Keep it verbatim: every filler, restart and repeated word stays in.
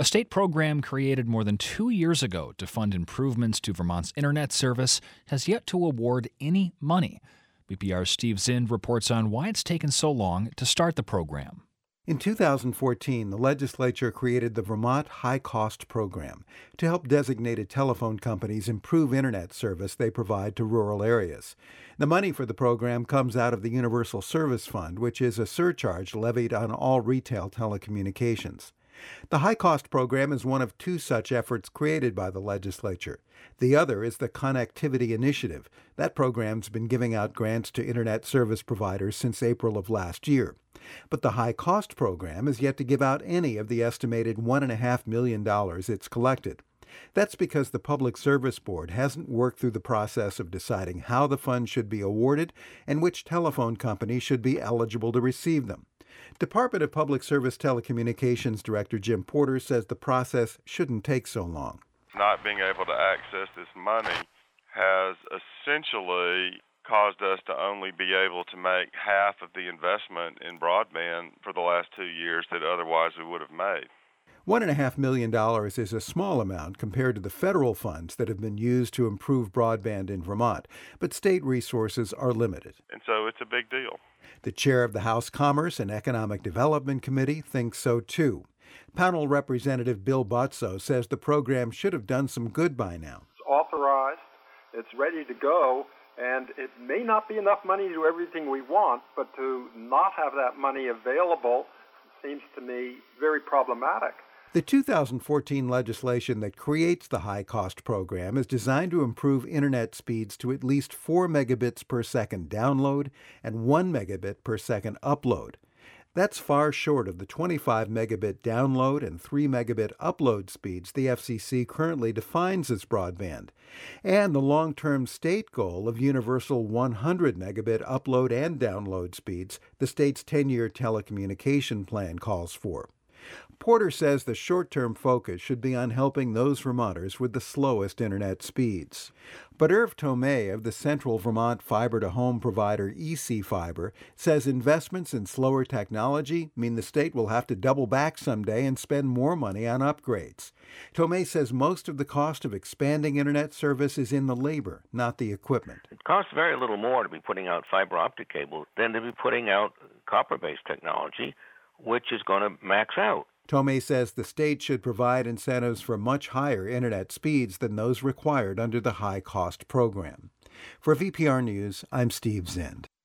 A state program created more than two years ago to fund improvements to Vermont's internet service has yet to award any money. V P R's Steve Zinn reports on why it's taken so long to start the program. In two thousand fourteen, the legislature created the Vermont High Cost Program to help designated telephone companies improve internet service they provide to rural areas. The money for the program comes out of the Universal Service Fund, which is a surcharge levied on all retail telecommunications. The High Cost Program is one of two such efforts created by the legislature. The other is the Connectivity Initiative. That program's been giving out grants to internet service providers since April of last year. But the High Cost Program is yet to give out any of the estimated one point five million dollars it's collected. That's because the Public Service Board hasn't worked through the process of deciding how the funds should be awarded and which telephone companies should be eligible to receive them. Department of Public Service Telecommunications Director Jim Porter says the process shouldn't take so long. Not being able to access this money has essentially caused us to only be able to make half of the investment in broadband for the last two years that otherwise we would have made. One and a half million dollars is a small amount compared to the federal funds that have been used to improve broadband in Vermont, but state resources are limited. And so it's a big deal. The chair of the House Commerce and Economic Development Committee thinks so too. Panel Representative Bill Butzo says the program should have done some good by now. It's authorized, it's ready to go, and it may not be enough money to do everything we want, but to not have that money available seems to me very problematic. The two thousand fourteen legislation that creates the High Cost Program is designed to improve internet speeds to at least four megabits per second download and one megabit per second upload. That's far short of the twenty-five megabit download and three megabit upload speeds the F C C currently defines as broadband, and the long-term state goal of universal one hundred megabit upload and download speeds the state's ten-year telecommunication plan calls for. Porter says the short-term focus should be on helping those Vermonters with the slowest internet speeds. But Irv Tomei of the Central Vermont fiber-to-home provider E C Fiber says investments in slower technology mean the state will have to double back someday and spend more money on upgrades. Tomei says most of the cost of expanding internet service is in the labor, not the equipment. It costs very little more to be putting out fiber optic cable than to be putting out copper-based technology, which is going to max out. Tomei says the state should provide incentives for much higher internet speeds than those required under the High Cost Program. For V P R News, I'm Steve Zinn.